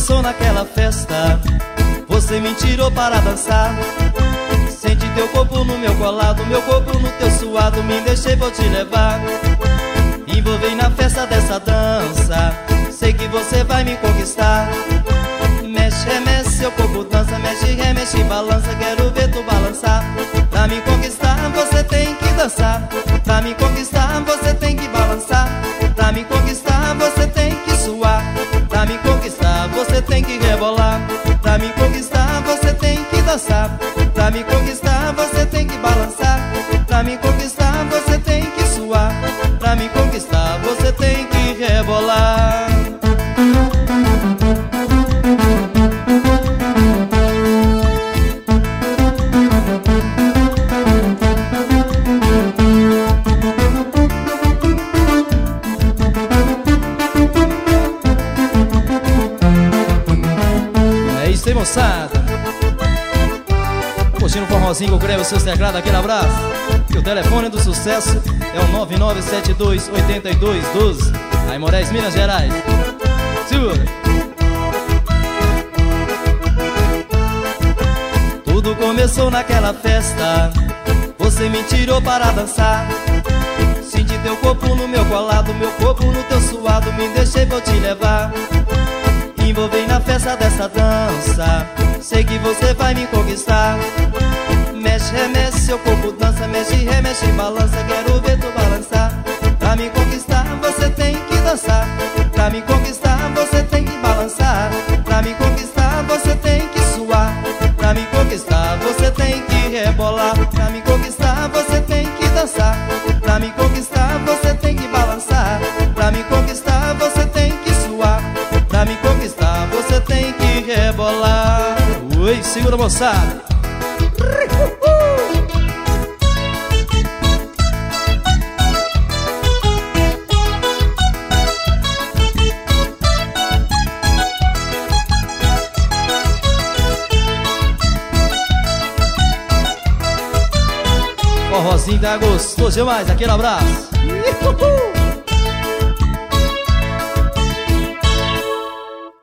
começou naquela festa, você me tirou para dançar. Sente teu corpo no meu colado, meu corpo no teu suado, me deixei, vou te levar. Envolvei na festa dessa dança, sei que você vai me conquistar. Mexe, remexe, seu corpo dança, mexe, remexe, balança, quero ver tu balançar. Pra me conquistar você tem que dançar, pra me conquistar você tem que balançar, pra me conquistar você tem que suar, pra me conquistar você tem que rebolar, pra me conquistar você tem que dançar, pra me conquistar você tem que balançar, pra me conquistar você tem que suar, pra me conquistar você tem que rebolar. É isso aí, moçada. Curtindo um forrozinho com o Greve, o seu teclado, aquele abraço. E o telefone do sucesso é o 9972-8212. Aí, Moraes, Minas Gerais. Segura. Tudo começou naquela festa, você me tirou para dançar. Senti teu corpo no meu colado, meu corpo no teu suado, me deixei, vou te levar. Envolvei na festa dessa dança, sei que você vai me conquistar. Mexe, remexe, seu corpo dança, mexe, remexe, balança, quero ver tu balançar. Pra me conquistar você tem que dançar, pra me conquistar você tem que balançar, pra me conquistar você tem que suar, pra me conquistar você tem que rebolar, pra me conquistar você tem que dançar, pra me conquistar você tem que balançar, pra me conquistar você tem que suar, pra me conquistar você tem que rebolar. Oi, segura, moçada. Forrozinho tá gostoso demais, aquele abraço.